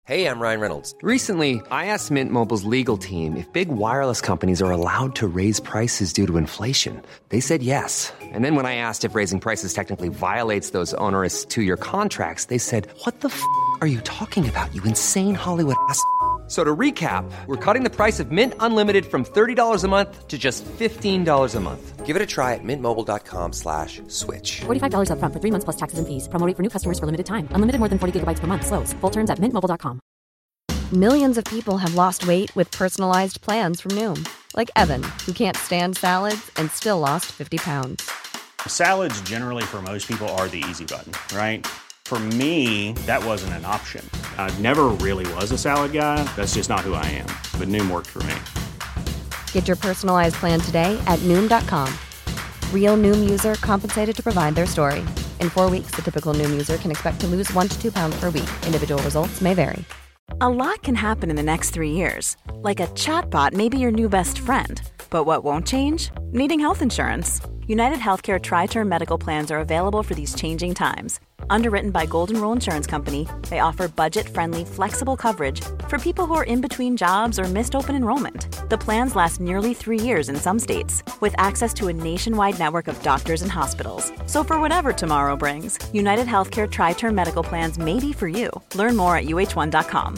Hey, I'm Ryan Reynolds. Recently, I asked Mint Mobile's legal team if big wireless companies are allowed to raise prices due to inflation. They said yes. And then when I asked if raising prices technically violates those onerous two-year contracts, they said, "What the are you talking about, you insane Hollywood ass?" So to recap, we're cutting the price of Mint Unlimited from $30 a month to just $15 a month. Give it a try at mintmobile.com/switch. $45 up front for 3 months plus taxes and fees. Promo rate for new customers for limited time. Unlimited more than 40 gigabytes per month. Slows full terms at mintmobile.com. Millions of people have lost weight with personalized plans from Noom. Like Evan, who can't stand salads and still lost 50 pounds. Salads generally for most people are the easy button, right? For me, that wasn't an option. I never really was a salad guy. That's just not who I am. But Noom worked for me. Get your personalized plan today at Noom.com. Real Noom user compensated to provide their story. In 4 weeks, the typical Noom user can expect to lose 1 to 2 pounds per week. Individual results may vary. A lot can happen in the next 3 years. Like a chatbot may be your new best friend. But what won't change? Needing health insurance. United Healthcare Tri-Term Medical Plans are available for these changing times. Underwritten by Golden Rule Insurance Company, they offer budget-friendly, flexible coverage for people who are in between jobs or missed open enrollment. The plans last nearly 3 years in some states, with access to a nationwide network of doctors and hospitals. So for whatever tomorrow brings, United Healthcare Tri-Term Medical Plans may be for you. Learn more at uh1.com.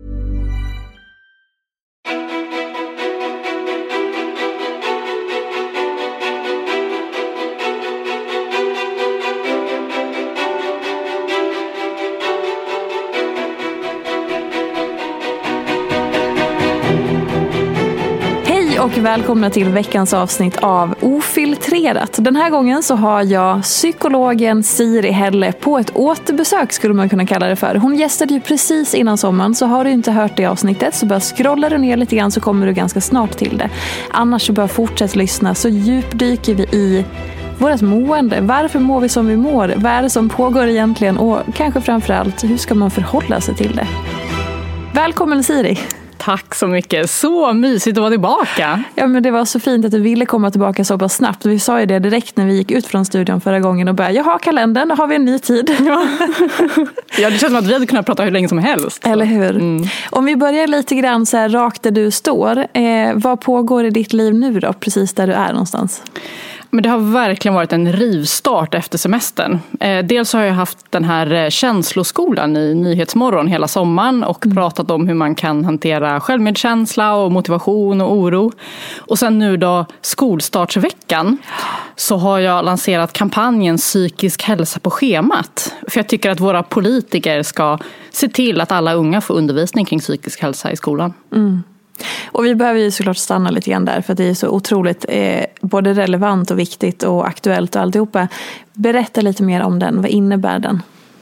Och välkomna till veckans avsnitt av Ofiltrerat. Den här gången så har jag psykologen Siri Helle på ett återbesök, skulle man kunna kalla det för. Hon gästade ju precis innan sommaren, så har du inte hört det avsnittet så bara scrolla du ner lite grann så kommer du ganska snart till det. Annars så bara fortsätt lyssna, så djupdyker vi i vårt mående. Varför mår vi som vi mår? Vad är det som pågår egentligen? Och kanske framförallt, hur ska man förhålla sig till det? Välkommen Siri! Tack så mycket. Så mysigt att vara tillbaka. Ja, men det var så fint att du ville komma tillbaka så pass snabbt. Vi sa ju det direkt när vi gick ut från studion förra gången och började, jag har kalendern, då har vi en ny tid. Ja, ja, det känns som att vi hade kunnat prata hur länge som helst. Eller hur? Mm. Om vi börjar lite grann så här rakt där du står. Vad pågår i ditt liv nu då, precis där du är någonstans? Men det har verkligen varit en rivstart efter semestern. Dels har jag haft den här känsloskolan i Nyhetsmorgon hela sommaren och pratat om hur man kan hantera självmedkänsla och motivation och oro. Och sen nu då skolstartsveckan så har jag lanserat kampanjen Psykisk hälsa på schemat. För jag tycker att våra politiker ska se till att alla unga får undervisning kring psykisk hälsa i skolan. Mm. Och vi behöver ju såklart stanna lite grann där, för att det är så otroligt både relevant och viktigt och aktuellt och alltihopa. Berätta lite mer om den. Vad innebär den?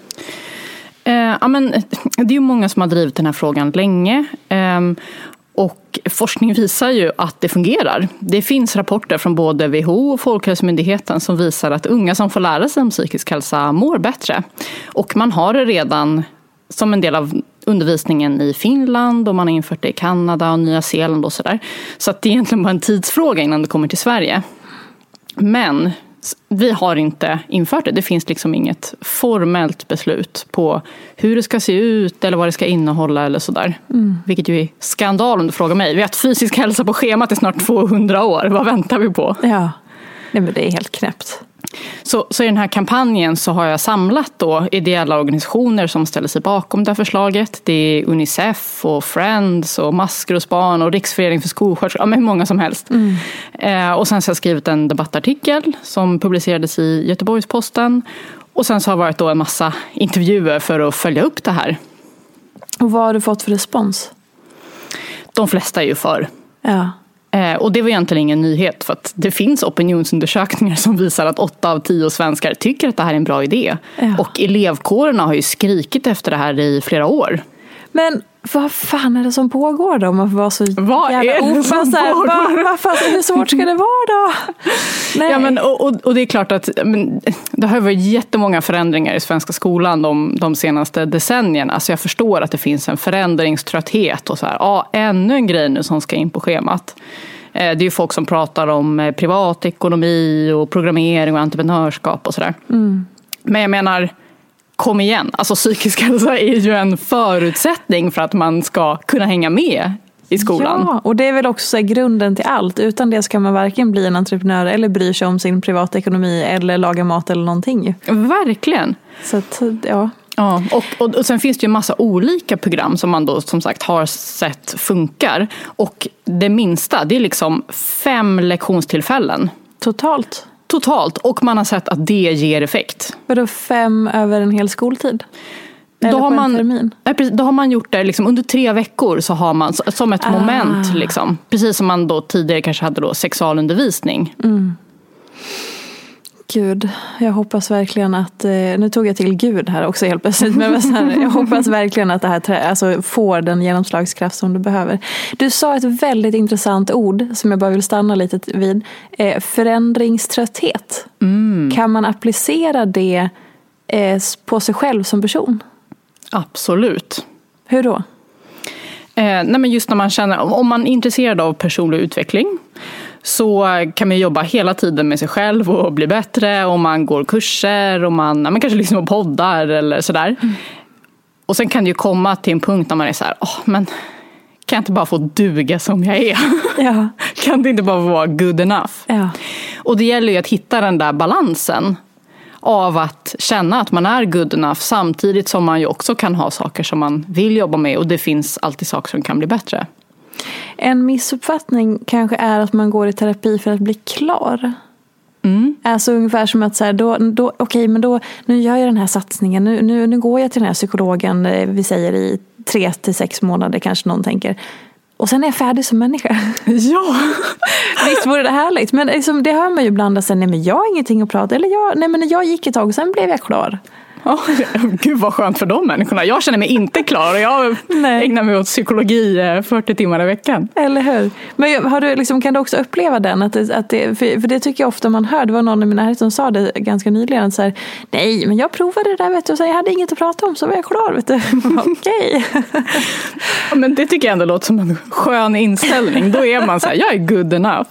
Ja, men det är ju många som har drivit den här frågan länge. Och forskning visar ju att det fungerar. Det finns rapporter från både WHO och Folkhälsomyndigheten som visar att unga som får lära sig om psykisk hälsa mår bättre. Och man har det redan som en del av undervisningen i Finland och man har infört det i Kanada och Nya Zeeland och sådär. Så att det är egentligen bara en tidsfråga innan det kommer till Sverige. Men vi har inte infört det. Det finns liksom inget formellt beslut på hur det ska se ut eller vad det ska innehålla eller sådär. Mm. Vilket ju är skandal om du frågar mig. Vi har haft fysisk hälsa på schemat i snart 200 år. Vad väntar vi på? Ja, nej, men det är helt knäppt. Så i den här kampanjen så har jag samlat då ideella organisationer som ställer sig bakom det här förslaget. Det är Unicef och Friends och Maskrosbarn och Riksförening för skolsköterskor. Ja, men hur många som helst. Mm. Och sen så har jag skrivit en debattartikel som publicerades i Göteborgs-Posten. Och sen så har det varit då en massa intervjuer för att följa upp det här. Och vad har du fått för respons? De flesta är ju för. Ja. Och det var egentligen ingen nyhet, för att det finns opinionsundersökningar som visar att 8 av 10 svenskar tycker att det här är en bra idé. Ja. Och elevkårerna har ju skrikit efter det här i flera år. Men vad fan är det som pågår då? Man får vara så vad jävla är det som pågår? Hur svårt ska det vara då? Nej. Ja, men, och det är klart att det har varit jättemånga förändringar i svenska skolan de senaste decennierna. Så jag förstår att det finns en förändringströtthet och så här, ännu en grej nu som ska in på schemat. Det är ju folk som pratar om privatekonomi och programmering och entreprenörskap och sådär. Mm. Men jag menar, kom igen. Alltså psykisk hälsa är ju en förutsättning för att man ska kunna hänga med i skolan. Ja, och det är väl också grunden till allt. Utan det ska man varken bli en entreprenör eller bry sig om sin privatekonomi eller laga mat eller någonting. Verkligen. Så att, ja. Ja, och sen finns det ju massa olika program som man då som sagt har sett funkar. Och det minsta, det är liksom 5 lektionstillfällen. Totalt. Och man har sett att det ger effekt. Vadå 5 över en hel skoltid? Eller på en termin? Då har man gjort det liksom, under 3 veckor så har man som ett moment. Liksom, precis som man då tidigare kanske hade då sexualundervisning. Mm. Gud, jag hoppas verkligen att, nu tog jag till Gud här också helt plötsligt, men jag hoppas verkligen att det här får den genomslagskraft som du behöver. Du sa ett väldigt intressant ord som jag bara vill stanna lite vid, förändringströtthet. Kan man applicera det på sig själv som person? Absolut. Hur då? Nej, men just när man känner, om man är intresserad av personlig utveckling så kan man jobba hela tiden med sig själv och bli bättre, och man går kurser och man kanske lyssnar på poddar eller sådär. Och sen kan det ju komma till en punkt när man är så här, men kan jag inte bara få duga som jag är? Ja. Kan det inte bara vara good enough? Ja. Och det gäller ju att hitta den där balansen av att känna att man är good enough samtidigt som man ju också kan ha saker som man vill jobba med, och det finns alltid saker som kan bli bättre. En missuppfattning kanske är att man går i terapi för att bli klar. Alltså ungefär som att så här, men nu gör jag den här satsningen, nu går jag till den här psykologen, vi säger i 3 till 6 månader kanske någon tänker. Och sen är jag färdig som människa. Ja. Visst vore det härligt. Men liksom, det hör man ju ibland att säga, men jag har ingenting att prata. Eller jag gick ett tag och sen blev jag klar. Ja, gud vad skönt för de människorna. Jag känner mig inte klar och jag ägnar mig åt psykologi 40 timmar i veckan. Eller hur? Men har du, liksom, kan du också uppleva den? Att det, för det tycker jag ofta man hör. Det var någon i min närhet som sa det ganska nyligen. Så här, nej, men jag provade det där, vet du. Och så jag hade inget att prata om, så var jag klar, vet du. Okej. Ja, men det tycker jag ändå låter som en skön inställning. Då är man så här, jag är good enough.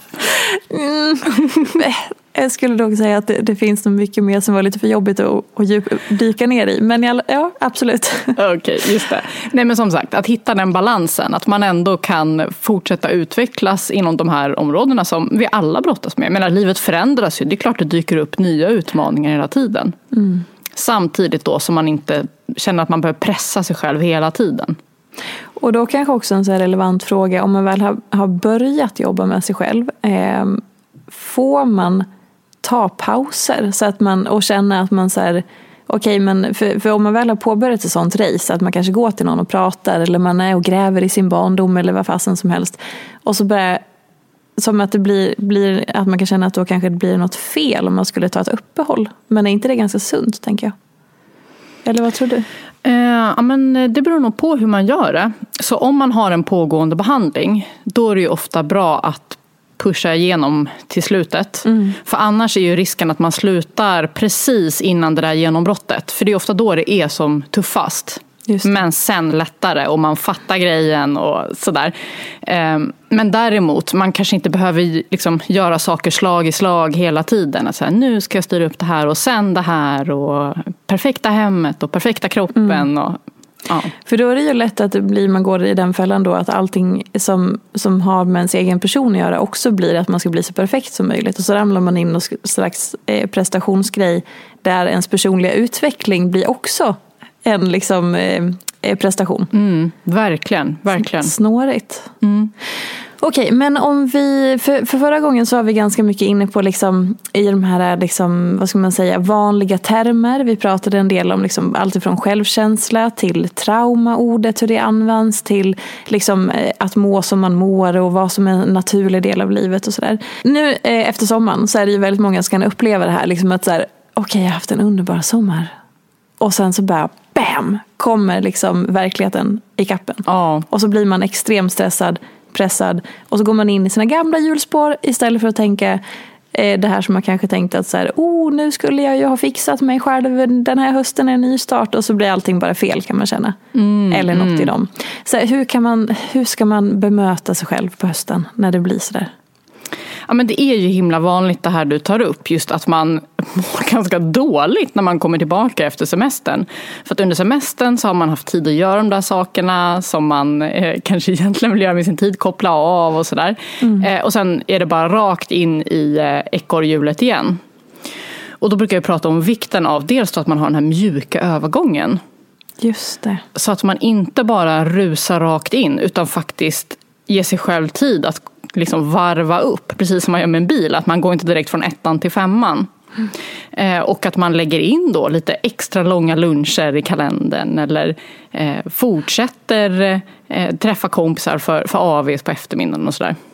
Jag skulle nog säga att det finns nog mycket mer som var lite för jobbigt att dyka ner i. Men ja, absolut. Okej, just det. Nej, men som sagt, att hitta den balansen. Att man ändå kan fortsätta utvecklas inom de här områdena som vi alla brottas med. Jag menar, livet förändras ju. Det är klart det dyker upp nya utmaningar hela tiden. Samtidigt då som man inte känner att man behöver pressa sig själv hela tiden. Och då kanske också en så här relevant fråga. Om man väl har börjat jobba med sig själv, får man ta pauser så att man, och känna att man så här, okej, men för om man väl har påbörjat ett sånt race, att man kanske går till någon och pratar, eller man är och gräver i sin barndom eller vad fasen som helst, och så börjar som att det blir att man kan känna att då kanske det blir något fel om man skulle ta ett uppehåll. Men är inte det ganska sunt, tänker jag? Eller vad tror du? Ja, men det beror nog på hur man gör det. Så om man har en pågående behandling, då är det ju ofta bra att pusha igenom till slutet. För annars är ju risken att man slutar precis innan det där genombrottet. För det är ofta då det är som tuffast. Men sen lättare och man fattar grejen och sådär. Men däremot, man kanske inte behöver liksom göra saker slag i slag hela tiden. Att säga, nu ska jag styra upp det här och sen det här och perfekta hemmet och perfekta kroppen och ja. För då är det ju lätt att man går i den fällan då, att allting som har med ens egen person att göra också blir att man ska bli så perfekt som möjligt. Och så ramlar man in och slags prestationsgrej där ens personliga utveckling blir också en liksom prestation. Verkligen. Snårigt. Okej, men om vi för förra gången så var vi ganska mycket inne på liksom i de här liksom, vad ska man säga, vanliga termer. Vi pratade en del om liksom allt ifrån självkänsla till traumaordet, hur det används, till liksom att må som man mår och vad som är en naturlig del av livet och sådär. Nu efter sommaren så är det ju väldigt många som kan uppleva det här liksom att så här, okej, jag har haft en underbar sommar. Och sen så bara bam, kommer liksom verkligheten i kappen. Och så blir man extremt stressad, pressad, och så går man in i sina gamla hjulspår istället för att tänka det här som man kanske tänkte att så här, nu skulle jag ju ha fixat mig själv, den här hösten är en ny start, och så blir allting bara fel, kan man känna. Eller något i dem. Så hur ska man bemöta sig själv på hösten när det blir så där? Ja, men det är ju himla vanligt det här du tar upp, just att man mår ganska dåligt när man kommer tillbaka efter semestern. För att under semestern så har man haft tid att göra de där sakerna som man kanske egentligen vill göra med sin tid, koppla av och sådär. Och sen är det bara rakt in i ekorrhjulet igen. Och då brukar jag prata om vikten av dels att man har den här mjuka övergången. Just det. Så att man inte bara rusar rakt in utan faktiskt ger sig själv tid att liksom varva upp. Precis som man gör med en bil. Att man går inte direkt från 1:an till 5:an. Och att man lägger in då lite extra långa luncher i kalendern. Eller fortsätter träffa kompisar för AVs på eftermiddagen och sådär.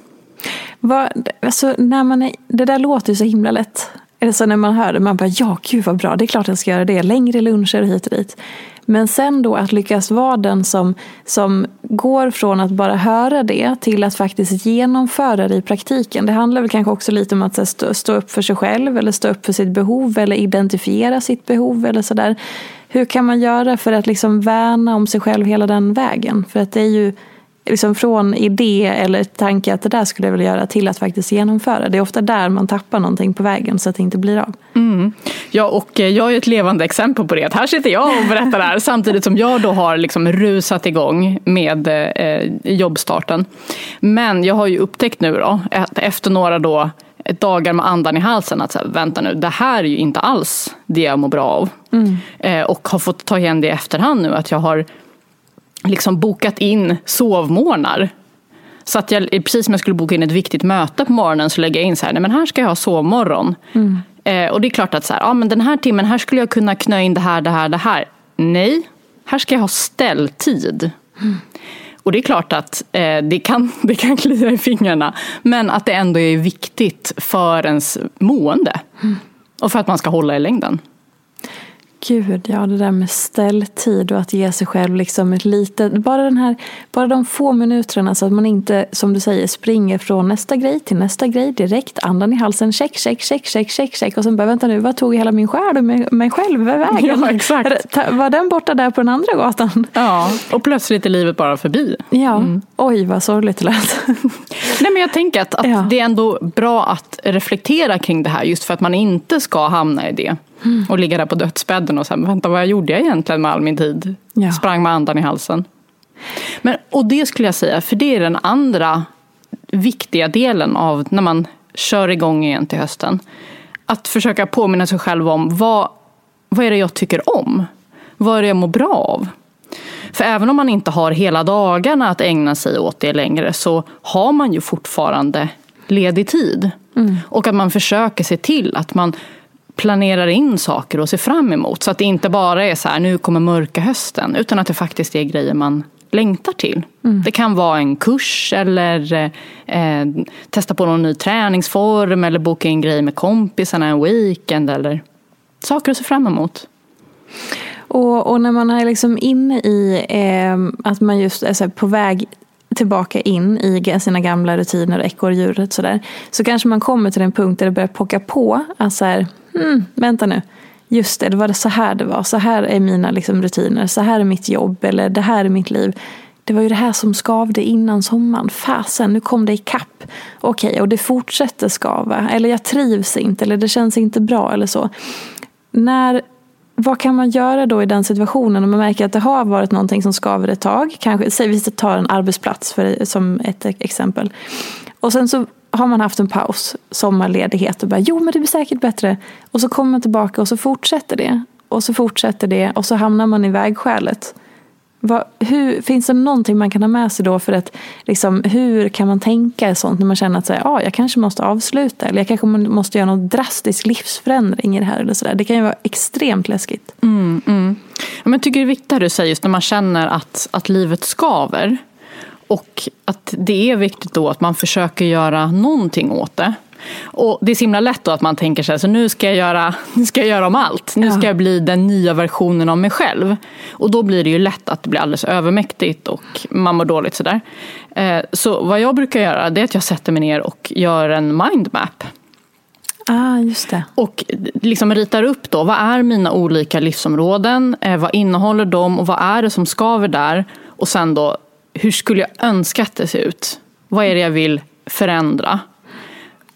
Alltså, det där låter ju så himla lätt. Eller så när man hör det, man bara, ja gud vad bra, det är klart jag ska göra det. Längre luncher hit och dit. Men sen då att lyckas vara den som går från att bara höra det till att faktiskt genomföra det i praktiken. Det handlar väl kanske också lite om att stå upp för sig själv eller stå upp för sitt behov eller identifiera sitt behov eller sådär. Hur kan man göra för att liksom värna om sig själv hela den vägen? För att det är ju liksom från idé eller tanke att det där skulle jag vilja göra till att faktiskt genomföra. Det är ofta där man tappar någonting på vägen så att det inte blir av. Ja, och jag är ett levande exempel på det. Att här sitter jag och berättar det här samtidigt som jag då har liksom rusat igång med jobbstarten. Men jag har ju upptäckt nu då, efter några då dagar med andan i halsen att så här, vänta nu, det här är ju inte alls det jag mår bra av. Och har fått ta igen det i efterhand nu att jag har liksom bokat in sovmorgnar. Så att jag, precis som jag skulle boka in ett viktigt möte på morgonen så lägger jag in så här, nej men här ska jag ha sovmorgon. Och det är klart att så här, ja men den här timmen, här skulle jag kunna knö in det här. Nej, här ska jag ha ställtid. Och det är klart att det kan klia i fingrarna. Men att det ändå är viktigt för ens mående. Och för att man ska hålla i längden. Gud, ja, det där med ställtid och att ge sig själv liksom ett litet, bara de få minuterna så att man inte, som du säger, springer från nästa grej till nästa grej direkt, andan i halsen, check och sen bara, vänta nu, vad tog hela min själ och mig själv i vägen? Ja, exakt. Var den borta där på den andra gatan? Ja, och plötsligt är livet bara förbi. Ja, oj vad sorgligt det lät. Nej, men jag tänker att det är ändå bra att reflektera kring det här just för att man inte ska hamna i det. Och ligga där på dödsbädden och säga, vänta, vad gjorde jag egentligen med all min tid? Ja. Sprang med andan i halsen. Och det skulle jag säga, för det är den andra viktiga delen av när man kör igång igen till hösten. Att försöka påminna sig själv om vad är det jag tycker om? Vad är det jag mår bra av? För även om man inte har hela dagarna att ägna sig åt det längre så har man ju fortfarande ledig tid. Och att man försöker se till att man planerar in saker och ser fram emot. Så att det inte bara är så här, nu kommer mörka hösten. Utan att det faktiskt är grejer man längtar till. Det kan vara en kurs eller testa på någon ny träningsform. Eller boka in grejer med kompisarna en weekend. Eller saker att se fram emot. Och när man är liksom inne i att man just är så här på väg tillbaka in i sina gamla rutiner och ekorrdjuret så kanske man kommer till en punkt där det börjar pocka på att så här, vänta nu, just det var så här är mina liksom rutiner, så här är mitt jobb eller det här är mitt liv. Det var ju det här som skavde innan sommaren. Fasen, nu kom det i kapp. Okej, och det fortsätter skava. Eller jag trivs inte, eller det känns inte bra eller så. Vad kan man göra då i den situationen om man märker att det har varit någonting som skaver ett tag? Kanske, säg vi tar en arbetsplats som ett exempel. Och sen så har man haft en paus, sommarledighet och bara, jo men det blir säkert bättre. Och så kommer man tillbaka och så fortsätter det. Och så fortsätter det och så hamnar man i vägskälet. Finns det någonting man kan ha med sig då för att liksom, hur kan man tänka sånt när man känner att jag kanske måste avsluta eller jag kanske måste göra någon drastisk livsförändring i det här eller sådär. Det kan ju vara extremt läskigt. Ja, men jag tycker det är viktigt att du säger just när man känner att livet skaver och att det är viktigt då att man försöker göra någonting åt det. Och det är så himla lätt då att man tänker sig så nu ska jag göra om allt. Nu ska jag bli den nya versionen av mig själv. Och då blir det ju lätt att det blir alldeles övermäktigt och man mår dåligt sådär. Så vad jag brukar göra det är att jag sätter mig ner och gör en mindmap. Just det. Och liksom ritar upp då, vad är mina olika livsområden? Vad innehåller de och vad är det som skaver där? Och sen då, hur skulle jag önska att det ser ut? Vad är det jag vill förändra?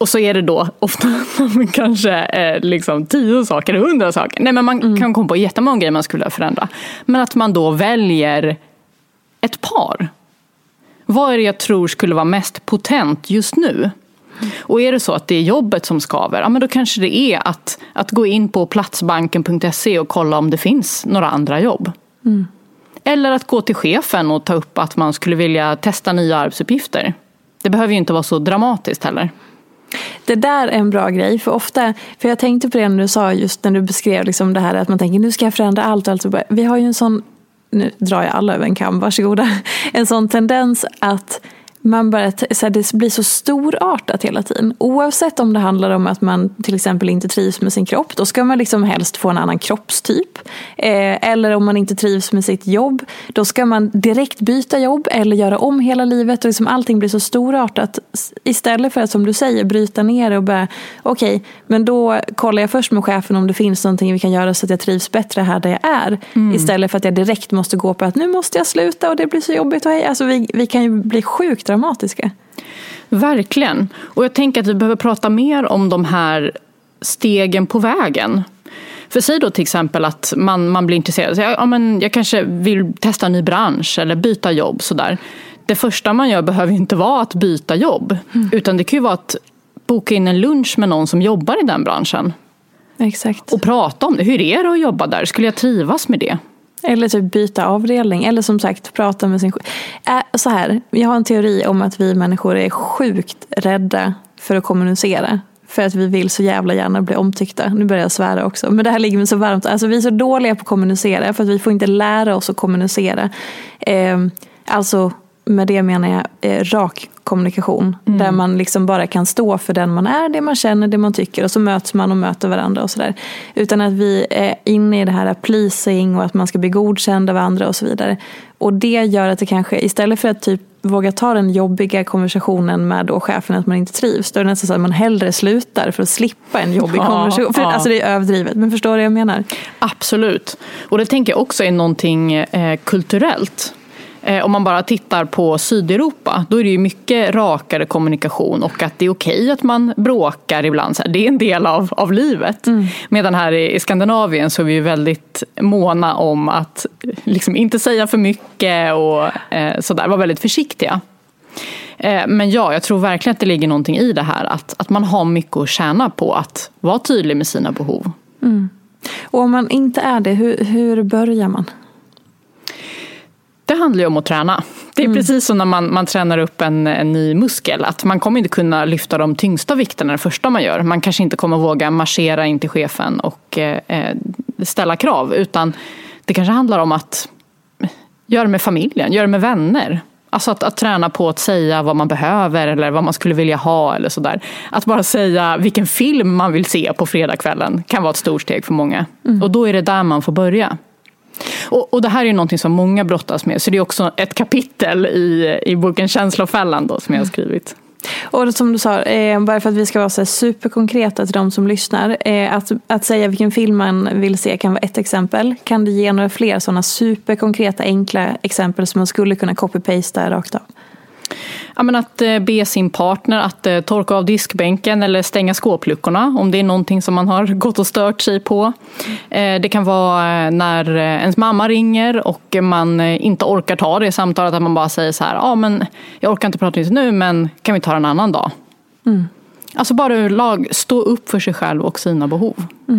Och så är det då ofta kanske liksom 10 saker, 100 saker. Nej, men man kan komma på jättemånga grejer man skulle förändra. Men att man då väljer ett par. Vad är det jag tror skulle vara mest potent just nu? Och är det så att det är jobbet som skaver, ja, men då kanske det är att gå in på platsbanken.se och kolla om det finns några andra jobb. Eller att gå till chefen och ta upp att man skulle vilja testa nya arbetsuppgifter. Det behöver ju inte vara så dramatiskt heller. Det där är en bra grej, för jag tänkte på det när du sa, just när du beskrev liksom det här att man tänker nu ska jag förändra allt och allt. Vi har ju en sån, nu drar jag alla över en kam, varsågoda, en sån tendens att man börjar, det blir så storartat hela tiden. Oavsett om det handlar om att man till exempel inte trivs med sin kropp, då ska man liksom helst få en annan kroppstyp. Eller om man inte trivs med sitt jobb, då ska man direkt byta jobb eller göra om hela livet. Och liksom allting blir så storartat. Istället för att, som du säger, bryta ner och bara, okej, men då kollar jag först med chefen om det finns någonting vi kan göra så att jag trivs bättre här där jag är. Istället för att jag direkt måste gå på att nu måste jag sluta och det blir så jobbigt. Alltså vi kan ju bli sjukt dramatiska. Verkligen. Och jag tänker att vi behöver prata mer om de här stegen på vägen. För säg då till exempel att man blir intresserad. Jag kanske vill testa en ny bransch eller byta jobb. Sådär. Det första man gör behöver inte vara att byta jobb. Utan det kan ju vara att boka in en lunch med någon som jobbar i den branschen. Exakt. Och prata om det. Hur är det att jobba där? Skulle jag trivas med det? Eller typ byta avdelning. Eller som sagt, prata med sin... Så här, jag har en teori om att vi människor är sjukt rädda för att kommunicera. För att vi vill så jävla gärna bli omtyckta. Nu börjar jag svära också. Men det här ligger mig så varmt. Alltså vi är så dåliga på att kommunicera. För att vi får inte lära oss att kommunicera. Alltså med det menar jag rak kommunikation. Där man liksom bara kan stå för den man är, det man känner, det man tycker. Och så möts man och möter varandra och sådär. Utan att vi är inne i det här pleasing och att man ska bli godkänd av andra och så vidare. Och det gör att det kanske, istället för att typ våga ta den jobbiga konversationen med då chefen att man inte trivs, då är det nästan så att man hellre slutar för att slippa en jobbig konversation. För, alltså det är överdrivet, men förstår du vad jag menar? Absolut. Och det tänker jag också är någonting kulturellt. Om man bara tittar på Sydeuropa, då är det ju mycket rakare kommunikation och att det är okej att man bråkar ibland. Det är en del av livet. Medan här i Skandinavien så är vi ju väldigt måna om att liksom inte säga för mycket och sådär, vara väldigt försiktiga. Men jag tror verkligen att det ligger någonting i det här att man har mycket att tjäna på att vara tydlig med sina behov. Och om man inte är det, hur börjar man? Det handlar ju om att träna. Det är precis som när man tränar upp en ny muskel. Att man kommer inte kunna lyfta de tyngsta vikterna det första man gör. Man kanske inte kommer våga marschera in till chefen och ställa krav. Utan det kanske handlar om att göra med familjen, göra med vänner. Alltså att träna på att säga vad man behöver eller vad man skulle vilja ha eller sådär. Att bara säga vilken film man vill se på fredagskvällen kan vara ett stort steg för många. Och då är det där man får börja. Och det här är någonting som många brottas med. Så det är också ett kapitel i boken Känslofällan då, som jag har skrivit. Och som du sa, bara för att vi ska vara så superkonkreta till de som lyssnar. Att säga vilken film man vill se kan vara ett exempel. Kan du ge några fler sådana superkonkreta, enkla exempel som man skulle kunna copy-pasta rakt av? Ja, men att be sin partner att torka av diskbänken eller stänga skåpluckorna om det är någonting som man har gått och stört sig på. Det kan vara när ens mamma ringer och man inte orkar ta det samtalet, att man bara säger så här: men jag orkar inte prata just nu, men kan vi ta en annan dag? Alltså bara överlag stå upp för sig själv och sina behov.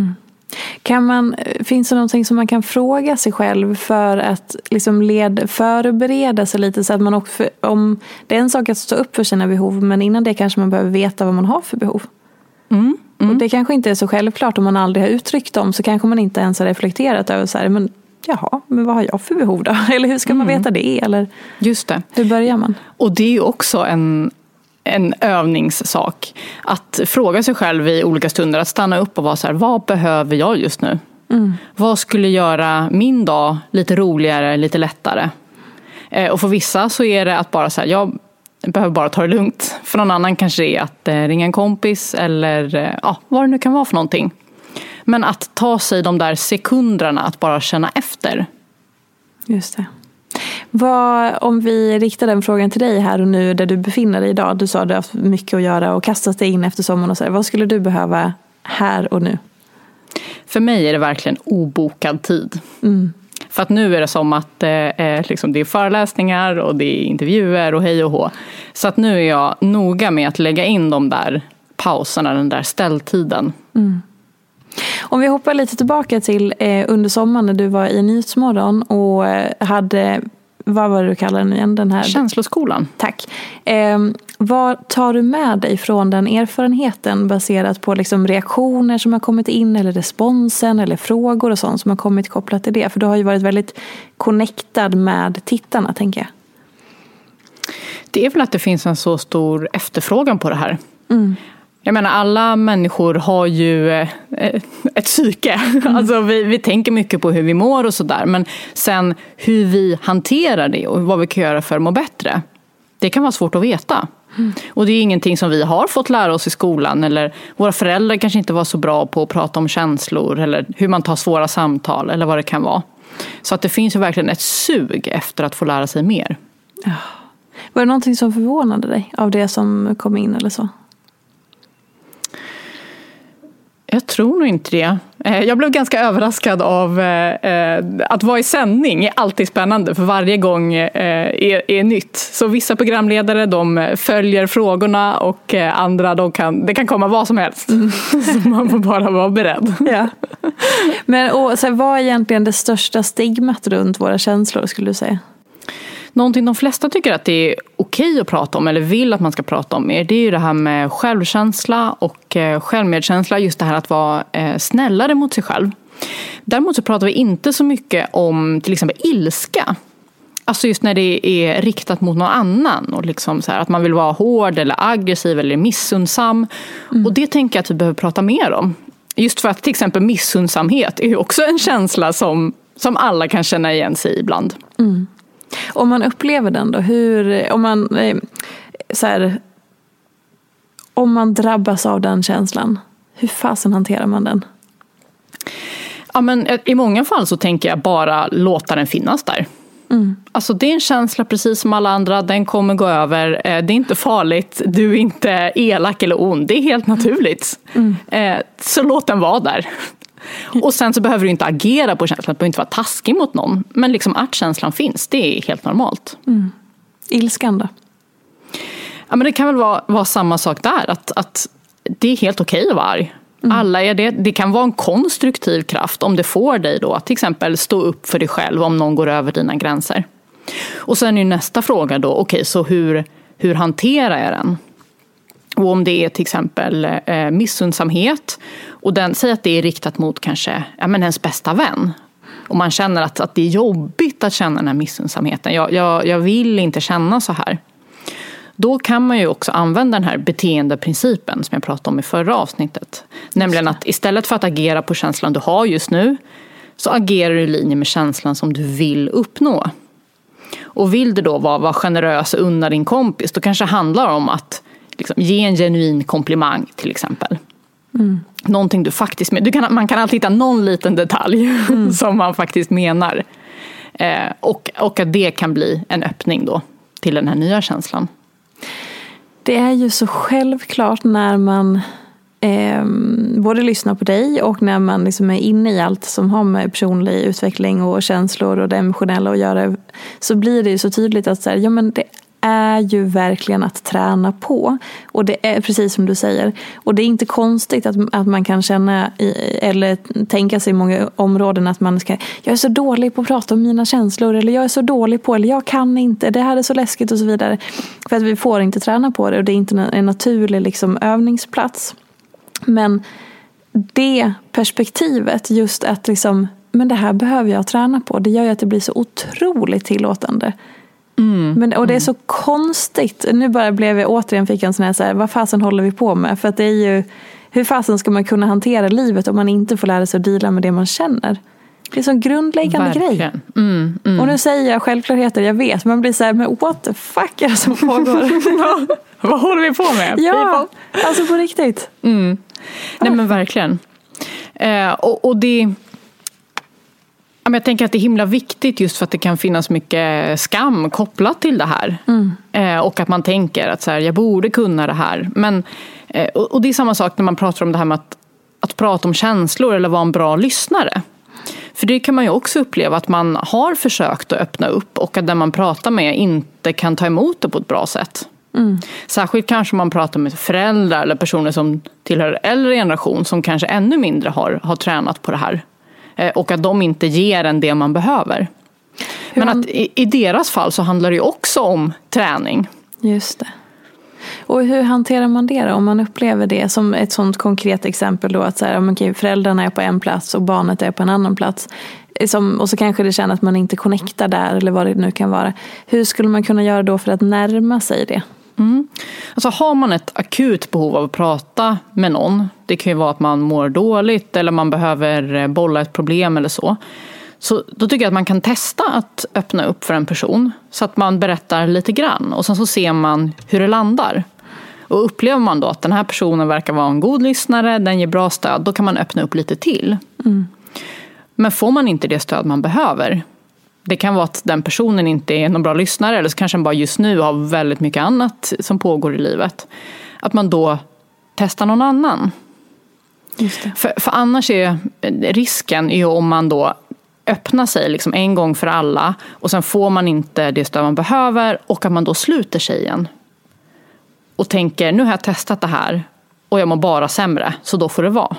Finns det någonting som man kan fråga sig själv för att liksom förbereda sig lite, så att man också, om det är en sak att stå upp för sina behov, men innan det kanske man behöver veta vad man har för behov. Och det kanske inte är så självklart om man aldrig har uttryckt dem, så kanske man inte ens har reflekterat över så här, men vad har jag för behov då? Eller hur ska man veta det? Eller just det. Hur börjar man? Och det är ju också en övningssak. Att fråga sig själv i olika stunder, att stanna upp och vara så här: vad behöver jag just nu? Vad skulle göra min dag lite roligare, lite lättare? Och för vissa så är det att bara så här: jag behöver bara ta det lugnt. För någon annan kanske det är att ringa en kompis eller vad det nu kan vara för någonting. Men att ta sig de där sekunderna att bara känna efter. Just det. Om vi riktar den frågan till dig här och nu där du befinner dig idag. Du sa att du har haft mycket att göra och kastat dig in efter sommaren och så. Vad skulle du behöva här och nu? För mig är det verkligen obokad tid. För att nu är det som att liksom det är föreläsningar och det är intervjuer och hej och hå. Så att nu är jag noga med att lägga in de där pauserna, den där ställtiden. Om vi hoppar lite tillbaka till under sommaren när du var i Nyhetsmorgon och hade, vad var det du kallade den igen? Den här Känsloskolan. Tack. Vad tar du med dig från den erfarenheten baserat på liksom reaktioner som har kommit in eller responsen eller frågor och sånt som har kommit kopplat till det? För du har ju varit väldigt connectad med tittarna, tänker jag. Det är väl att det finns en så stor efterfrågan på det här. Jag menar, alla människor har ju ett psyke. Alltså vi tänker mycket på hur vi mår och sådär. Men sen hur vi hanterar det och vad vi kan göra för att må bättre. Det kan vara svårt att veta. Och det är ingenting som vi har fått lära oss i skolan. Eller våra föräldrar kanske inte var så bra på att prata om känslor. Eller hur man tar svåra samtal eller vad det kan vara. Så att det finns ju verkligen ett sug efter att få lära sig mer. Var det någonting som förvånade dig av det som kom in eller så? Jag tror nog inte det. Jag blev ganska överraskad av att vara i sändning är alltid spännande för varje gång är nytt. Så vissa programledare de följer frågorna och andra det kan komma vad som helst. Så man får bara vara beredd. Ja. Men vad är egentligen det största stigmat runt våra känslor skulle du säga? Någonting de flesta tycker att det är okej att prata om eller vill att man ska prata om det är ju det här med självkänsla och självmedkänsla. Just det här att vara snällare mot sig själv. Däremot så pratar vi inte så mycket om till exempel ilska. Alltså just när det är riktat mot någon annan och liksom så här, att man vill vara hård eller aggressiv eller missundsam. Och det tänker jag att vi behöver prata mer om. Just för att till exempel missundsamhet är ju också en känsla som alla kan känna igen sig ibland. Om man upplever den då, om man drabbas av den känslan, hur fasen hanterar man den? Ja, men i många fall så tänker jag bara låta den finnas där. Alltså det är en känsla precis som alla andra, den kommer gå över, det är inte farligt, du är inte elak eller ond, det är helt naturligt. Så låt den vara där. Och sen så behöver du inte agera på känslan, du behöver inte vara taskig mot någon. Men liksom att känslan finns, det är helt normalt. Ilskan då? Ja, men det kan väl vara samma sak där. Att det är helt okej att vara arg. Alla är det. Det kan vara en konstruktiv kraft om det får dig då att till exempel stå upp för dig själv om någon går över dina gränser. Och sen är ju nästa fråga då, okej, så hur hanterar jag den? Och om det är till exempel missundsamhet och säger att det är riktat mot kanske ens bästa vän. Och man känner att det är jobbigt att känna den här missundsamheten. Jag vill inte känna så här. Då kan man ju också använda den här beteendeprincipen som jag pratade om i förra avsnittet. Nämligen att istället för att agera på känslan du har just nu så agerar du i linje med känslan som du vill uppnå. Och vill du då vara generös och unna din kompis, då kanske det handlar om att liksom, ge en genuin komplimang till exempel. Någonting du faktiskt man kan alltid hitta någon liten detalj som man faktiskt menar. Och att det kan bli en öppning då till den här nya känslan. Det är ju så självklart när man både lyssnar på dig och när man liksom är inne i allt som har med personlig utveckling och känslor och det emotionella att göra, så blir det ju så tydligt att så här, ja, men det är ju verkligen att träna på. Och det är precis som du säger. Och det är inte konstigt att man kan känna eller tänka sig i många områden att man ska, jag är så dålig på att prata om mina känslor, eller jag är så dålig på, eller jag kan inte, det här är så läskigt och så vidare. För att vi får inte träna på det och det är inte en naturlig liksom övningsplats. Men det perspektivet, just att liksom, men det här behöver jag träna på, det gör ju att det blir så otroligt tillåtande. Och det är så konstigt. Nu bara fick jag en sån här, vad fasen håller vi på med? För att det är ju, hur fasen ska man kunna hantera livet om man inte får lära sig att deala med det man känner? Det är så en grundläggande grej. Och nu säger jag självklarheter, jag vet. Man blir så här, men what the fuck är det som pågår? Vad håller vi på med? Ja, alltså på riktigt. Nej men verkligen. Och det... men jag tänker att det är himla viktigt just för att det kan finnas mycket skam kopplat till det här. Och att man tänker att så här, jag borde kunna det här. Men, och det är samma sak när man pratar om det här med att prata om känslor eller vara en bra lyssnare. För det kan man ju också uppleva att man har försökt att öppna upp och att den man pratar med inte kan ta emot det på ett bra sätt. Särskilt kanske man pratar med föräldrar eller personer som tillhör äldre generation som kanske ännu mindre har tränat på det här. Och att de inte ger en det man behöver. Men att i deras fall så handlar det ju också om träning. Just det. Och hur hanterar man det då? Om man upplever det som ett sånt konkret exempel då att så här, okay, föräldrarna är på en plats och barnet är på en annan plats. Och så kanske det känner att man inte connectar där eller vad det nu kan vara. Hur skulle man kunna göra då för att närma sig det? Alltså har man ett akut behov av att prata med någon, det kan ju vara att man mår dåligt eller man behöver bolla ett problem eller så då tycker jag att man kan testa att öppna upp för en person så att man berättar lite grann och sen så ser man hur det landar. Och upplever man då att den här personen verkar vara en god lyssnare, den ger bra stöd, då kan man öppna upp lite till. Men får man inte det stöd man behöver, det kan vara att den personen inte är någon bra lyssnare eller så kanske den bara just nu har väldigt mycket annat som pågår i livet. Att man då testar någon annan. Just det. För annars är risken ju om man då öppnar sig liksom en gång för alla och sen får man inte det stöd man behöver och att man då sluter sig igen. Och tänker, nu har jag testat det här och jag mår bara sämre så då får det vara.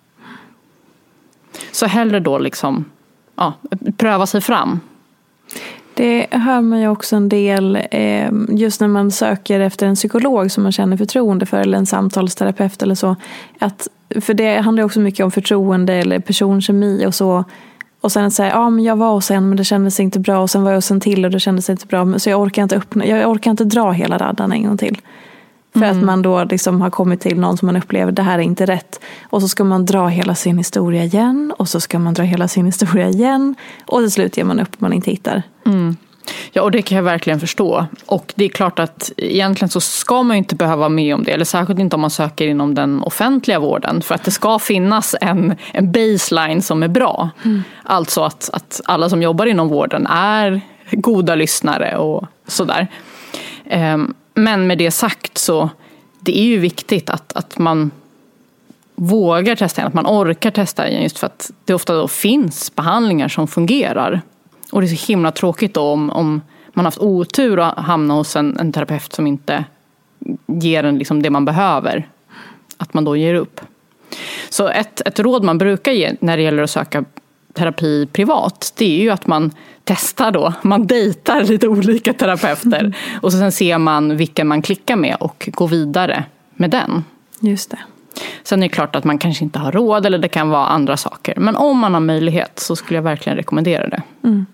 Så hellre då liksom pröva sig fram. Det hör man ju också en del just när man söker efter en psykolog som man känner förtroende för eller en samtalsterapeut eller så. För det handlar också mycket om förtroende eller personkemi och så. Och sen att säga, men jag var hos en men det kändes inte bra och sen var jag hos en till och det kändes inte bra. Så jag orkar inte dra hela raddan en gång till. För att man då liksom har kommit till någon som man upplever det här är inte rätt. Och så ska man dra hela sin historia igen. Och så ska man dra hela sin historia igen. Och till slut ger man upp om man inte hittar. Ja, och det kan jag verkligen förstå. Och det är klart att egentligen så ska man ju inte behöva vara med om det. Eller särskilt inte om man söker inom den offentliga vården. För att det ska finnas en baseline som är bra. Alltså att alla som jobbar inom vården är goda lyssnare och sådär. Men med det sagt så det är ju viktigt att man vågar testa igen, att man orkar testa igen just för att det ofta då finns behandlingar som fungerar. Och det är så himla tråkigt då om man har haft otur och hamnar hos en terapeut som inte ger en liksom det man behöver. Att man då ger upp. Så ett råd man brukar ge när det gäller att söka terapi privat, det är ju att man testar då. Man dejtar lite olika terapeuter. Och sen ser man vilken man klickar med och går vidare med den. Just det. Sen är det klart att man kanske inte har råd eller det kan vara andra saker. Men om man har möjlighet så skulle jag verkligen rekommendera det.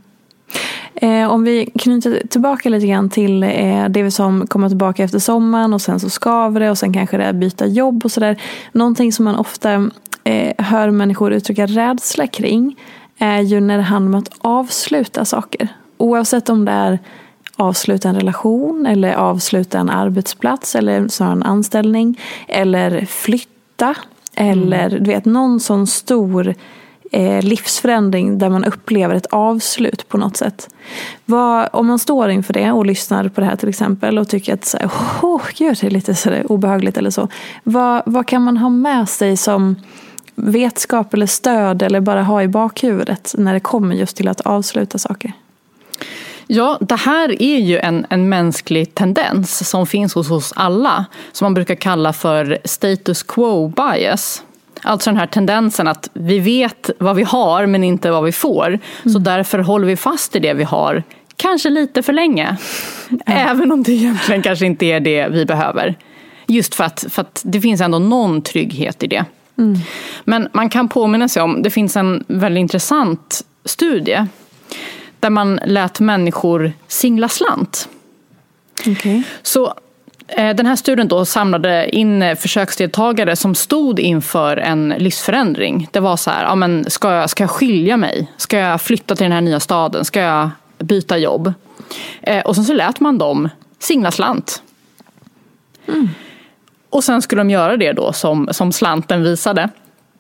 Om vi knyter tillbaka lite grann till det vi som kommer tillbaka efter sommaren och sen så skaver det och sen kanske det är byta jobb och sådär. Någonting som man ofta hör människor uttrycka rädsla kring är ju när det handlar om att avsluta saker. Oavsett om det är avsluta en relation eller avsluta en arbetsplats eller så en anställning eller flytta eller du vet någon sån stor livsförändring där man upplever ett avslut på något sätt. Om man står inför det och lyssnar på det här till exempel och tycker att gud, det är lite så obehagligt eller så. Vad kan man ha med sig som vetskap eller stöd eller bara ha i bakhuvudet när det kommer just till att avsluta saker? Ja, det här är ju en mänsklig tendens som finns hos oss alla som man brukar kalla för status quo bias. Alltså den här tendensen att vi vet vad vi har men inte vad vi får. Så därför håller vi fast i det vi har kanske lite för länge. Även om det egentligen kanske inte är det vi behöver. Just för att det finns ändå någon trygghet i det. Men man kan påminna sig om, det finns en väldigt intressant studie där man lät människor singla slant. Okay. Så den här studien då samlade in försöksdeltagare som stod inför en livsförändring. Det var så här, men ska jag skilja mig? Ska jag flytta till den här nya staden? Ska jag byta jobb? Och sen så lät man dem singla slant. Och sen skulle de göra det då som slanten visade.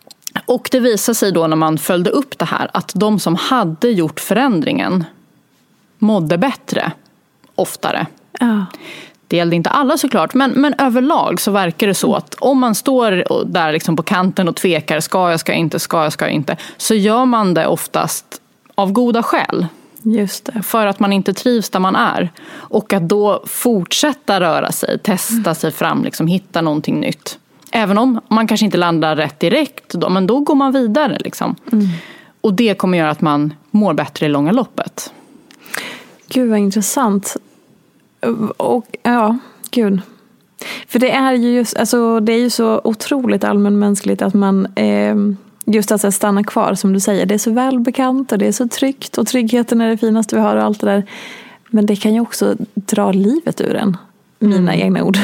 Och det visade sig då när man följde upp det här att de som hade gjort förändringen mådde bättre oftare. Ja. Det gällde inte alla såklart, men överlag så verkar det så att om man står där liksom på kanten och tvekar, ska jag inte, så gör man det oftast av goda skäl. Just det. För att man inte trivs där man är. Och att då fortsätta röra sig, testa sig fram, liksom, hitta någonting nytt. Även om man kanske inte landar rätt direkt, då, men då går man vidare. Liksom. Och det kommer göra att man mår bättre i långa loppet. Gud vad intressant. Och ja, gud. För det är ju just, alltså det är ju så otroligt allmänmänskligt att man just att stanna kvar, som du säger. Det är så välbekant och det är så tryggt, och tryggheten är det finaste vi har och allt det där. Men det kan ju också dra livet ur en, mina egna ord.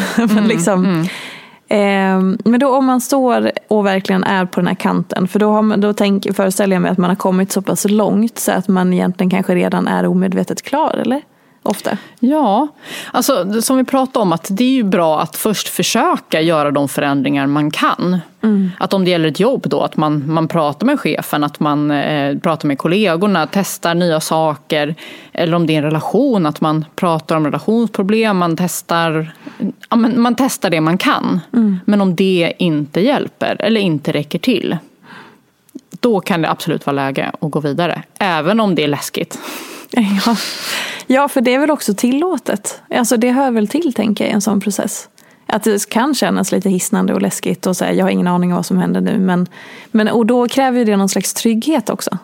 Men då om man står och verkligen är på den här kanten, för föreställer jag mig att man har kommit så pass långt så att man egentligen kanske redan är omedvetet klar, eller? Ofta. Ja, alltså som vi pratade om, att det är ju bra att först försöka göra de förändringar man kan. Att om det gäller ett jobb då, att man pratar med chefen, att man pratar med kollegorna, testar nya saker. Eller om det är en relation, att man pratar om relationsproblem, man testar det man kan. Men om det inte hjälper eller inte räcker till, då kan det absolut vara läge att gå vidare. Även om det är läskigt. Ja, för det är väl också tillåtet. Alltså det hör väl till, tänker jag, i en sån process. Att det kan kännas lite hisnande och läskigt och säga, jag har ingen aning om vad som händer nu. Men och då kräver det någon slags trygghet också.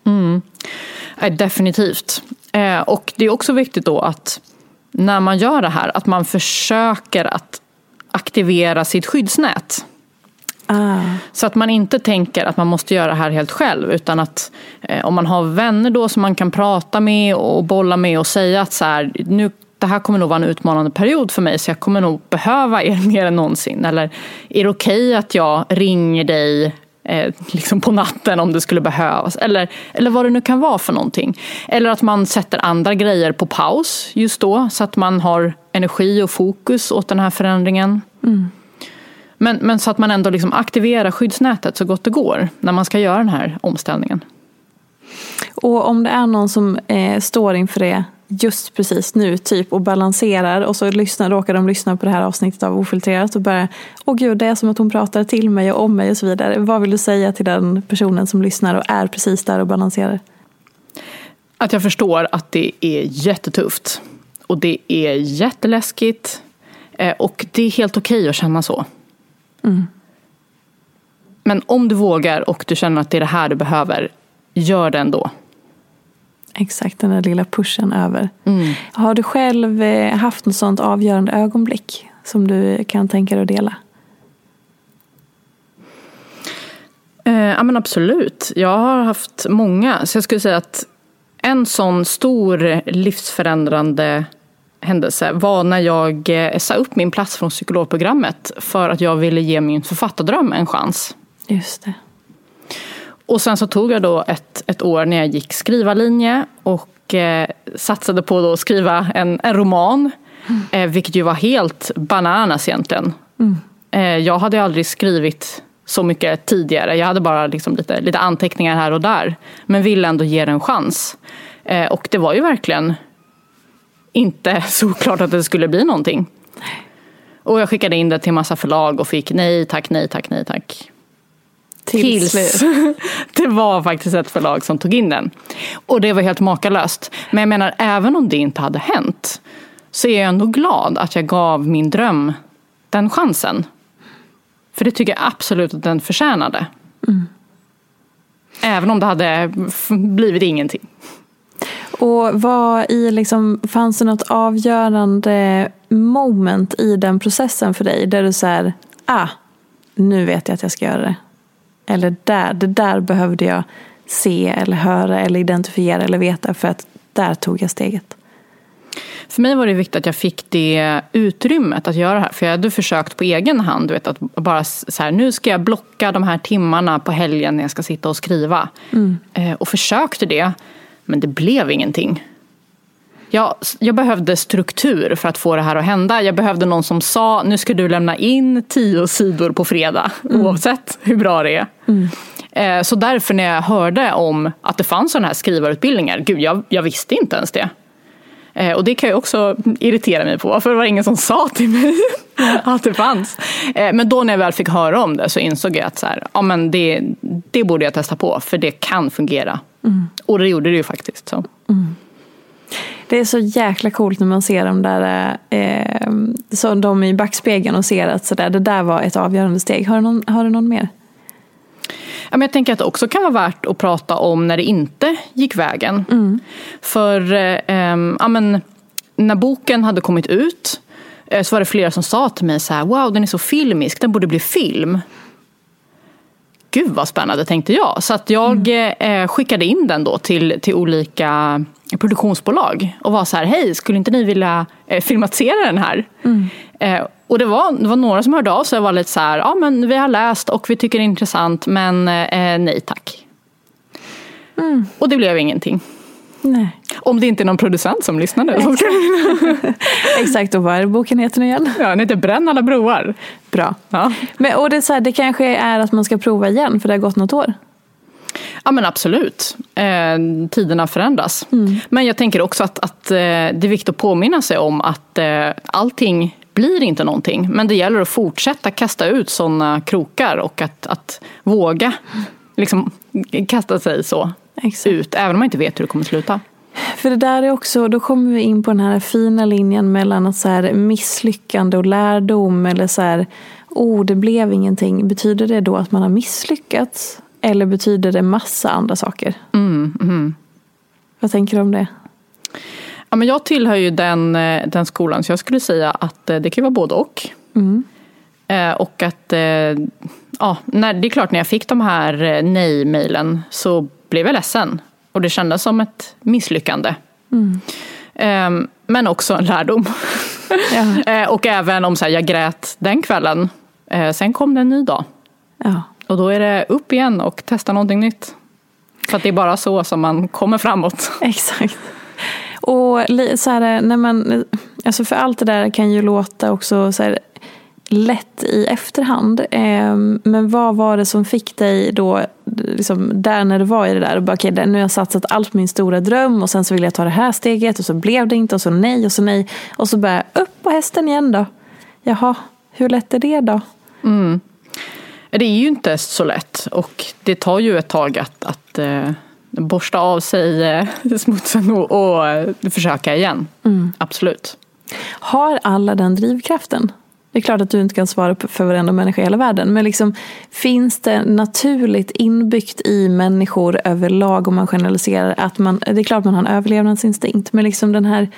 Definitivt. Och det är också viktigt då att när man gör det här, att man försöker att aktivera sitt skyddsnät. Så att man inte tänker att man måste göra det här helt själv, utan att om man har vänner då som man kan prata med och bolla med och säga att så här, nu, det här kommer nog vara en utmanande period för mig, så jag kommer nog behöva er mer än någonsin. Eller är det okej att jag ringer dig liksom på natten om det skulle behövas? Eller vad det nu kan vara för någonting. Eller att man sätter andra grejer på paus just då, så att man har energi och fokus åt den här förändringen. Men så att man ändå liksom aktiverar skyddsnätet så gott det går när man ska göra den här omställningen. Och om det är någon som står inför det just precis nu typ och balanserar, och så råkar de lyssna på det här avsnittet av Ofiltrerat och börjar, gud, det är som att hon pratar till mig och om mig och så vidare. Vad vill du säga till den personen som lyssnar och är precis där och balanserar? Att jag förstår att det är jättetufft och det är jätteläskigt, och det är helt okej att känna så. Men om du vågar och du känner att det är det här du behöver, gör det ändå. Exakt, den där lilla pushen över. Har du själv haft något sånt avgörande ögonblick som du kan tänka dig att dela? Ja, men absolut. Jag har haft många. Så jag skulle säga att en sån stor livsförändrande händelse var när jag sa upp min plats från psykologprogrammet för att jag ville ge min författardröm en chans. Just det. Och sen så tog jag då ett år när jag gick skrivarlinje och satsade på då att skriva en roman, vilket ju var helt bananas egentligen. Jag hade aldrig skrivit så mycket tidigare. Jag hade bara liksom lite anteckningar här och där, men ville ändå ge det en chans. Och det var ju verkligen inte så klart att det skulle bli någonting. Och jag skickade in det till massa förlag och fick nej tack. Tills det var faktiskt ett förlag som tog in den. Och det var helt makalöst. Men jag menar, även om det inte hade hänt, så är jag ändå glad att jag gav min dröm den chansen. För det tycker jag absolut att den förtjänade. Även om det hade blivit ingenting. Och fanns det något avgörande moment i den processen för dig där du säger, nu vet jag att jag ska göra det? Eller det där behövde jag se eller höra eller identifiera eller veta, för att där tog jag steget? För mig var det viktigt att jag fick det utrymmet att göra det här. För jag hade försökt på egen hand, du vet, att bara så här, nu ska jag blocka de här timmarna på helgen när jag ska sitta och skriva. Och försökte det, men det blev ingenting. Jag behövde struktur för att få det här att hända. Jag behövde någon som sa, nu ska du lämna in 10 sidor på fredag, oavsett hur bra det är. Så därför när jag hörde om att det fanns sådana här skrivarutbildningar, gud, jag visste inte ens det. Och det kan jag också irritera mig på, för det var ingen som sa till mig att det fanns. Men då när jag väl fick höra om det så insåg jag att så här, ja, men det borde jag testa på, för det kan fungera. Och det gjorde det ju faktiskt. Så. Det är så jäkla coolt när man ser dem där, så de i backspegeln och ser att så där, det där var ett avgörande steg. Har du någon mer? Ja, men jag tänker att det också kan vara värt att prata om när det inte gick vägen. För när boken hade kommit ut så var det flera som sa till mig så här: wow, den är så filmisk, den borde bli film. Gud vad spännande, tänkte jag. Så att jag skickade in den då till olika produktionsbolag och var så här: hej, skulle inte ni vilja filmatisera den här? Och det var några som hörde av sig och var lite så här: ja, men vi har läst och vi tycker det är intressant, men nej tack. Och det blev ingenting. Nej. Om det inte är någon producent som lyssnar nu. Exakt, och vad är boken heter nu igen? Ja, den heter Bränn alla broar. Bra. Ja. Men, och det är så här, det kanske är att man ska prova igen, för det har gått något år. Ja, men absolut. Tiderna förändras. Men jag tänker också att det är viktigt att påminna sig om att allting blir inte någonting. Men det gäller att fortsätta kasta ut sådana krokar och att våga liksom kasta sig så ut, även om man inte vet hur det kommer att sluta. För det där är också, då kommer vi in på den här fina linjen mellan att så här misslyckande och lärdom, eller så här, det blev ingenting. Betyder det då att man har misslyckats? Eller betyder det massa andra saker? Vad tänker du om det? Ja, men jag tillhör ju den skolan, så jag skulle säga att det kan vara både och. Och att det är klart, när jag fick de här nej-mailen så blev jag ledsen. Och det kändes som ett misslyckande. Men också en lärdom. Och även om så här, jag grät den kvällen. Sen kom det en ny dag. Ja. Och då är det upp igen och testa någonting nytt. För att det är bara så som man kommer framåt. Exakt. Och så här, när man, alltså för allt det där kan ju låta också så här lätt i efterhand. Men vad var det som fick dig då liksom, där när du var i det där och bara, okej, nu har jag satsat allt på min stora dröm och sen så vill jag ta det här steget och så blev det inte och så nej och så bara upp på hästen igen då. Jaha, hur lätt är det då? Det är ju inte så lätt, och det tar ju ett tag att borsta av sig smutsen och försöka igen. Absolut. Har alla den drivkraften? Det är klart att du inte kan svara för varenda människa i hela världen, men liksom, finns det naturligt inbyggt i människor överlag, om man generaliserar, att det är klart man har en överlevnadsinstinkt, men liksom den här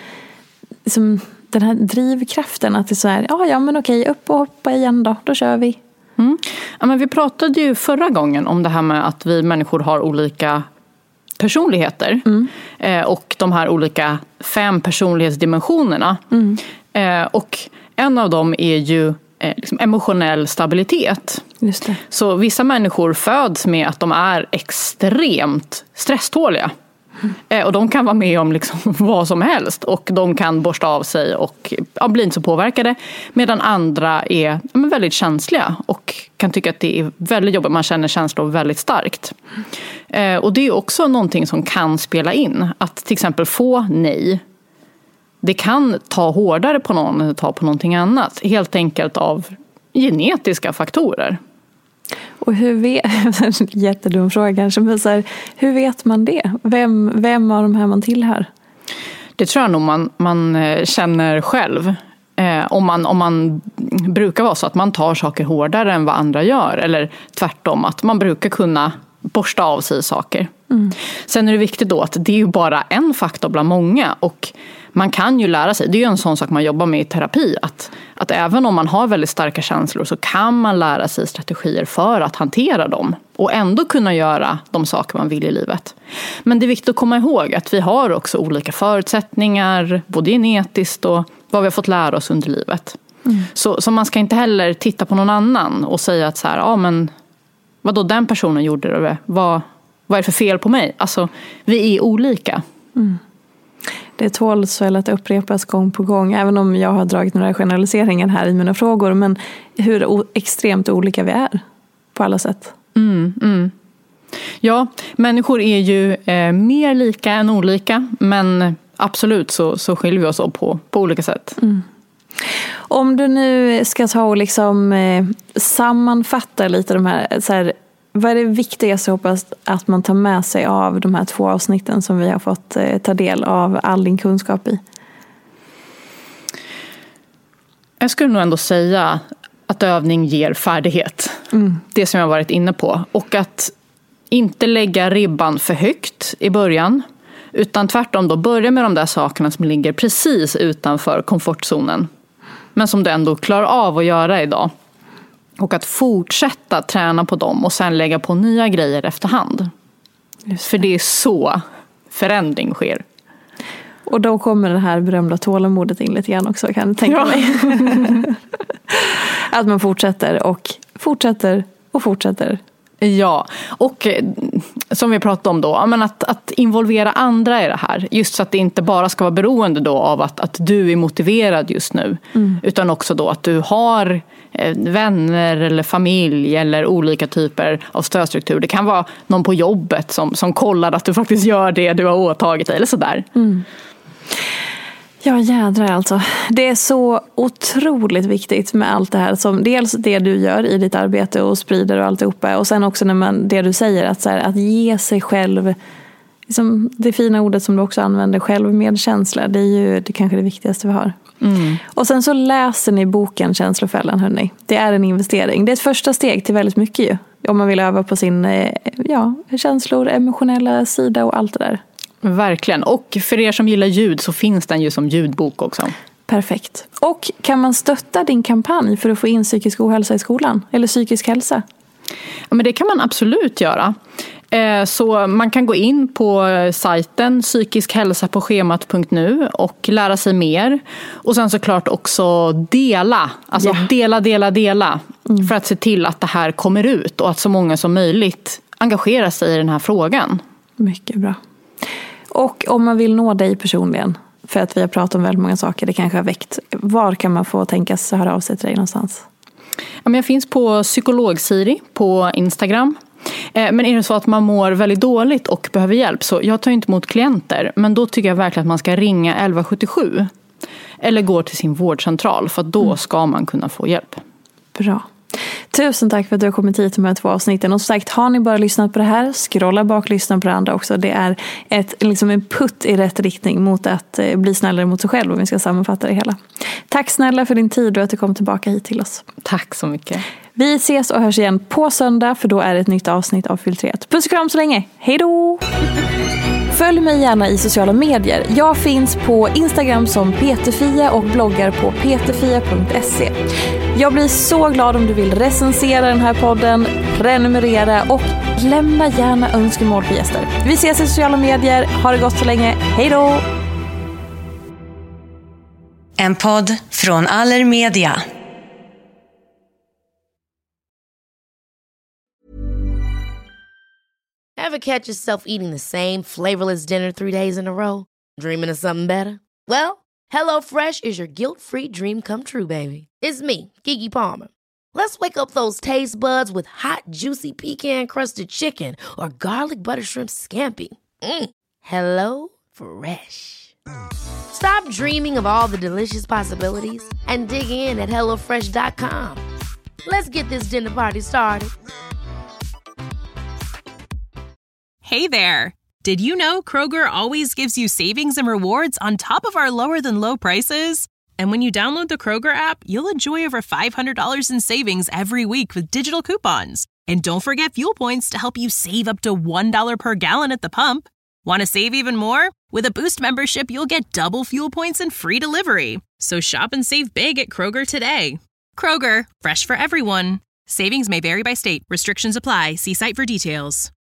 drivkraften att det är så här, ja men okej, upp och hoppa igen då kör vi. Ja, men vi pratade ju förra gången om det här med att vi människor har olika personligheter och de här olika 5 personlighetsdimensionerna. Och en av dem är ju liksom emotionell stabilitet. Just det. Så vissa människor föds med att de är extremt stresståliga. Och de kan vara med om liksom vad som helst. Och de kan borsta av sig och bli inte så påverkade. Medan andra är väldigt känsliga och kan tycka att det är väldigt jobbigt. Man känner känslor väldigt starkt. Och det är också någonting som kan spela in. Att till exempel få nej. Det kan ta hårdare på någon än ta på någonting annat. Helt enkelt av genetiska faktorer. Och hur vet, jättedum fråga kanske, men så här, hur vet man det? Vem av de här man tillhör? Det tror jag nog man känner själv. Om man brukar vara så att man tar saker hårdare än vad andra gör. Eller tvärtom, att man brukar kunna borsta av sig saker. Sen är det viktigt då att det är ju bara en faktor bland många, och man kan ju lära sig, det är ju en sån sak man jobbar med i terapi, att även om man har väldigt starka känslor så kan man lära sig strategier för att hantera dem och ändå kunna göra de saker man vill i livet. Men det är viktigt att komma ihåg att vi har också olika förutsättningar, både genetiskt och vad vi har fått lära oss under livet. Så man ska inte heller titta på någon annan och säga att så här, men vadå, den personen gjorde det, vad är det för fel på mig? Alltså, vi är olika. Det tåls väl att upprepas gång på gång, även om jag har dragit några generaliseringar här i mina frågor, men hur extremt olika vi är på alla sätt. Ja, människor är ju mer lika än olika, men absolut så skiljer vi oss på olika sätt. Om du nu ska ta och liksom sammanfatta lite de här, så här, vad är det viktigaste hoppas att man tar med sig av de här 2 avsnitten som vi har fått ta del av all din kunskap i? Jag skulle nog ändå säga att övning ger färdighet. Det som jag varit inne på. Och att inte lägga ribban för högt i början. Utan tvärtom då börja med de där sakerna som ligger precis utanför komfortzonen. Men som du ändå klarar av att göra idag. Och att fortsätta träna på dem och sen lägga på nya grejer efterhand. För det är så förändring sker. Och då kommer det här berömda tålamodet in lite grann också, kan du tänka mig. Att man fortsätter och fortsätter och fortsätter. Ja, och som vi pratade om då, men att involvera andra i det här. Just så att det inte bara ska vara beroende då av att du är motiverad just nu. Utan också då att du har vänner eller familj eller olika typer av stödstruktur. Det kan vara någon på jobbet som kollar att du faktiskt gör det du har åtagit dig eller sådär. Ja, jädrar alltså. Det är så otroligt viktigt med allt det här. Som dels det du gör i ditt arbete och sprider och alltihopa. Och sen också när det du säger, att, så här, att ge sig själv, liksom det fina ordet som du också använder, självmedkänsla. Det är ju det kanske det viktigaste vi har. Och sen så läser ni boken Känslofällan, hörni. Det är en investering. Det är ett första steg till väldigt mycket ju. Om man vill öva på sin känslor, emotionella sida och allt det där. Verkligen. Och för er som gillar ljud så finns den ju som ljudbok också. Perfekt. Och kan man stötta din kampanj för att få in psykisk ohälsa i skolan? Eller psykisk hälsa? Ja, men det kan man absolut göra. Så man kan gå in på sajten psykiskhälsaposchemat.nu och lära sig mer. Och sen såklart också dela. Alltså dela. För att se till att det här kommer ut och att så många som möjligt engagerar sig i den här frågan. Mycket bra. Och om man vill nå dig personligen, för att vi har pratat om väldigt många saker, det kanske har väckt, var kan man få tänkas höra av sig till dig någonstans? Ja, men jag finns på psykolog-Siri på Instagram. Men är det så att man mår väldigt dåligt och behöver hjälp, så jag tar inte emot klienter, men då tycker jag verkligen att man ska ringa 1177 eller gå till sin vårdcentral, för då ska man kunna få hjälp. Bra. Tusen tack för att du har kommit hit med 2 avsnitten. Och som sagt, har ni bara lyssnat på det här, scrolla bak, lyssna på det andra också. Det är en putt i rätt riktning mot att bli snällare mot sig själv, om vi ska sammanfatta det hela. Tack snälla för din tid och att du kom tillbaka hit till oss. Tack så mycket. Vi ses och hörs igen på söndag, för då är det ett nytt avsnitt av Filtrerat. Puss och kram så länge. Hej då! Följ mig gärna i sociala medier. Jag finns på Instagram som Peterfia och bloggar på peterfia.se. Jag blir så glad om du vill recensera den här podden, prenumerera och lämna gärna önskemål på gäster. Vi ses i sociala medier. Ha det gott så länge. Hej då! En podd från Allermedia. Ever catch yourself eating the same flavorless dinner 3 days in a row? Dreaming of something better? Well, HelloFresh is your guilt-free dream come true, baby. It's me, Keke Palmer. Let's wake up those taste buds with hot, juicy pecan-crusted chicken or garlic butter shrimp scampi. Hello Fresh. Stop dreaming of all the delicious possibilities and dig in at HelloFresh.com. Let's get this dinner party started. Hey there! Did you know Kroger always gives you savings and rewards on top of our lower-than-low prices? And when you download the Kroger app, you'll enjoy over $500 in savings every week with digital coupons. And don't forget fuel points to help you save up to $1 per gallon at the pump. Want to save even more? With a Boost membership, you'll get double fuel points and free delivery. So shop and save big at Kroger today. Kroger, fresh for everyone. Savings may vary by state. Restrictions apply. See site for details.